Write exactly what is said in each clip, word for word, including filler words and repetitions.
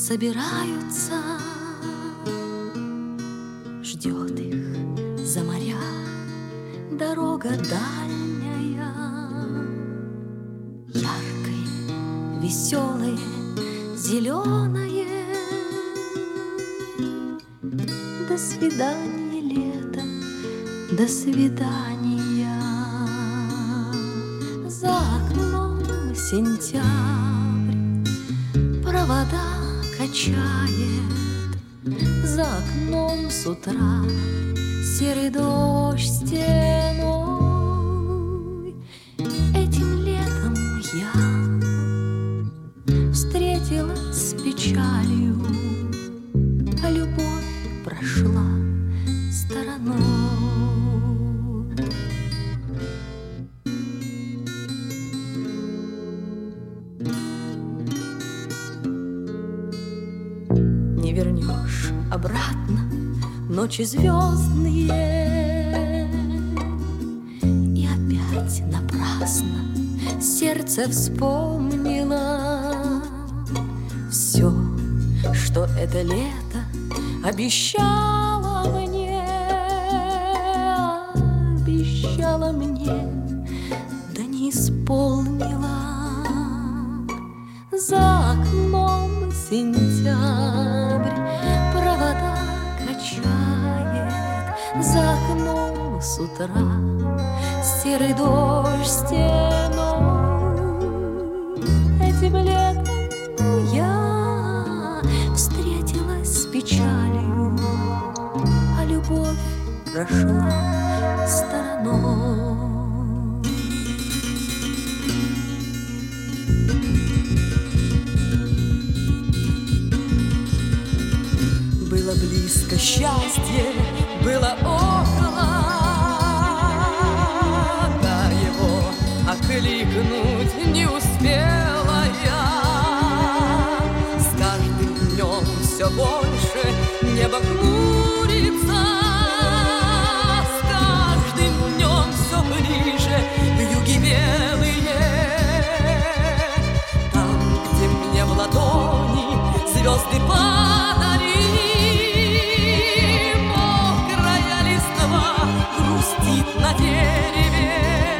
собираются, ждет их за моря дорога дальняя, яркое, веселое, зеленое. До свидания, лето, до свидания. За окном сентябрь провода качает, за окном с утра серый дождь стеной. Этим летом я встретилась с печалью, а любовь прошла стороной. Не вернешь обратно ночи звездные, и опять напрасно сердце вспомнило все, что это лето обещала мне, обещала мне, да не исполнила. За окном сентябрь провода качает, за окном с утра серый дождь стеной. Этим летом я встретилась с печалью, а любовь прошла стороной. Было близко счастье, было около, да его окликнуть не успела я. С каждым днем все больше небо хмурится, с каждым днем все ближе вьюги белые. Там, где мне в ладони звезды подарили, на дереве.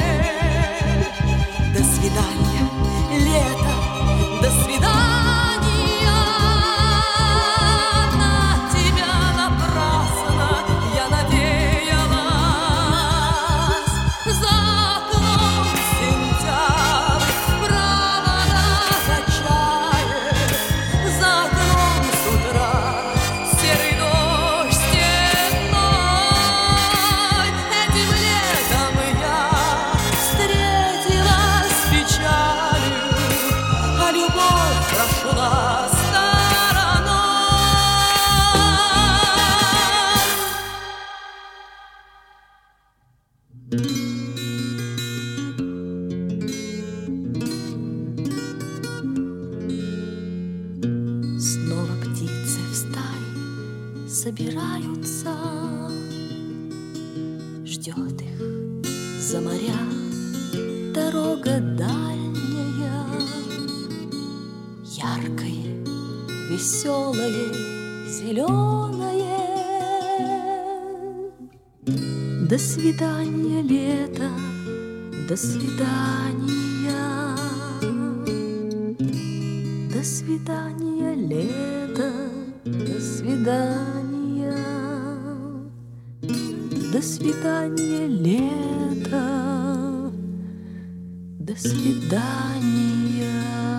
До свидания, лето, до свидания. На тебя напрасно я надеялась. За окном сентябрь провода качает, за окном с утра серый дождь стеной. Этим летом я встретилась с печалью, а любовь прошла стороной. Снова птицы в стае собираются, ждет их за моря дорога дальняя, яркое, веселое, зеленое. До свидания, лето, до свидания. До свидания, лето, до свидания. До свидания, лето, до свидания.